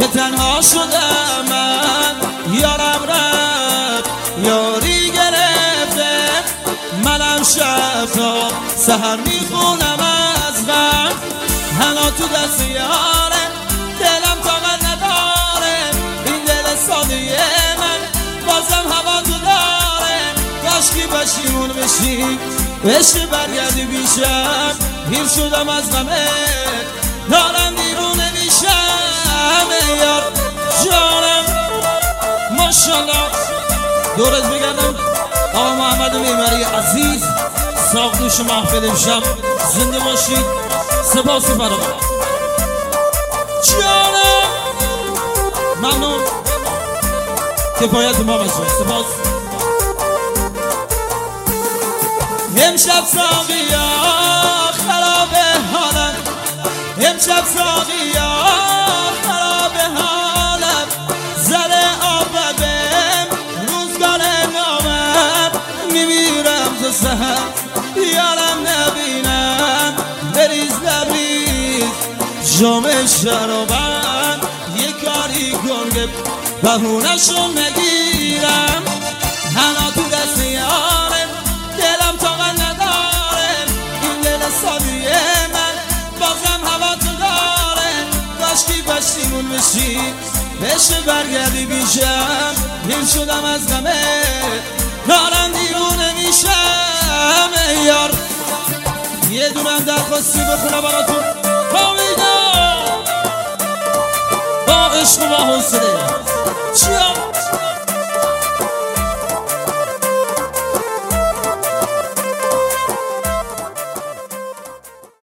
که تنها شدم من. یارم رفت یاری گرفته، منم شب تا سحر میخونم از غم. حالا تو دست یاره دلم طاقت نداره، این دل ساده من بازم هوا تو داره. کاشکی پشیمون بشی عشق برگردی بیشم، پیر شدم از غمه دارم دیوونه میشم. یار جانم ماشالله دورت بگردم آقا محمد معمری عزیز، ساقدوش محفل امشب زنده باشید. سپاس فراوان جانم، ممنون کفایت ما بشون. سپاس. امشب ساقیا خراب حالم، امشب ساقیا خراب حالم، زده آب بهم روزگار نامم. میمیرم تو سحر یارم نبینم، بریز لبریز جام شرابم، یه کاری کن که بهونشو نگیرم. حالا تو دست یارم دلم طاقت نداره، این دل سادیه من بازم هوا تو داره. کاشکی پشیمون بشی عشق برگردی بیشم، پیر شدم از غمه دارم دیوونه میشم. یار یه دونم درخواستی بخونه براتون با عشق و با حوصله.